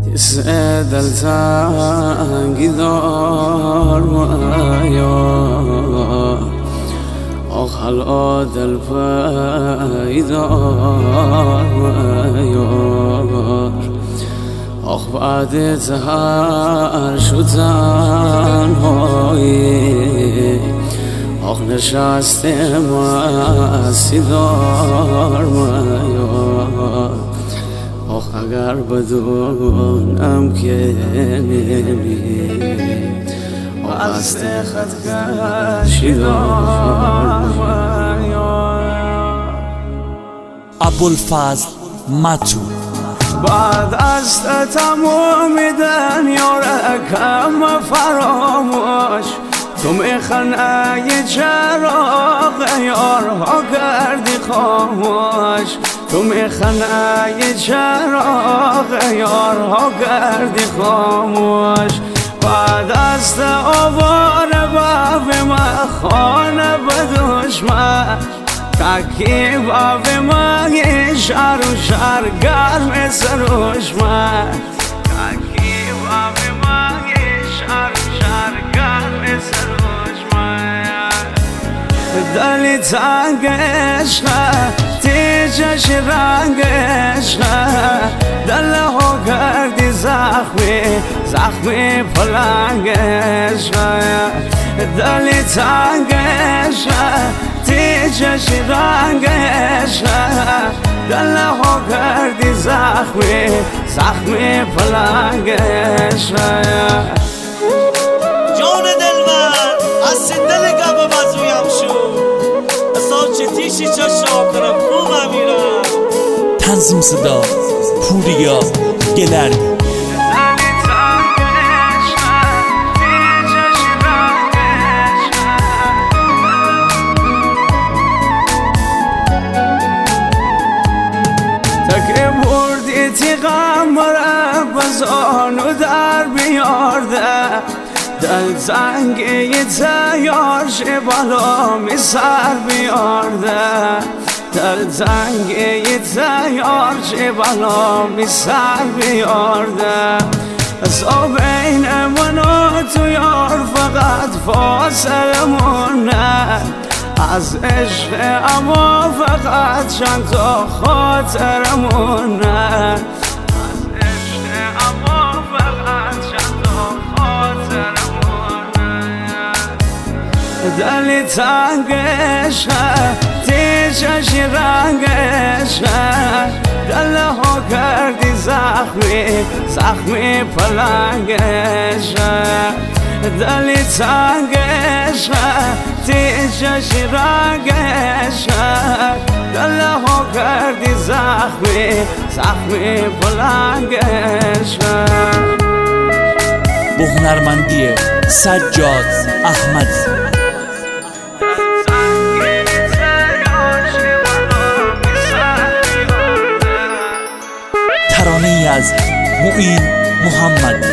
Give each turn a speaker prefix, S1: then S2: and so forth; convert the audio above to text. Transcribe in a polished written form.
S1: حسه دلتنگی دار مایا آخلا دل پیدار مایار آخ بعد تهر شدن هایی آخ نشسته مستی دار مایار آخ اگر بدونم که نمی آخ از خط کشی دار مایار.
S2: ابوالفضل متو.
S1: بعد از تمام دنیا رکم فراموش تو میخنه چراغ یارها کردی خاموش تو میخنه چراغ یارها کردی خاموش. بعد از آوار باب ما خانه بدشمن تکی باب ما شهر و شهر گرم سروش من تکی باب ما شهر و شهر گرم سروش من. دلی تنگ عشقه تیجش رنگ عشقه دله ها کردی زخمی پلنگ عشقه دلی تنگ عشقه تیجش رنگ عشقه دله ها کردی زخمی پلنگ عشقه.
S3: جان دلبر از دل گب مزویم شو اصلا چه تیشی چه شاکرم خوبم میرم.
S2: تنظیم صدا پوریا گلردی.
S1: تکه بردی تی غمره بزانو در بیارده دل زنگی تیار شه بالا می سر بیارده دل زنگی تیار شه بالا می سر بیارده. از بین من و تو یار فقط فاصله مونه از عشق اما فقط چند تا خاطرمونه از عشق اما فقط چند تا خاطرمونه. دلی تنگ عشقه تیجش رنگ عشقه دله ها کردی زخمی پلنگ عشقه دلی تنگ عشقه تیجش رنگ عشقه دله ها کردی زخمی پلنگ عشقه.
S2: با هنرمندی سجاد احمدی. ترانه‌ای از معین محمدی.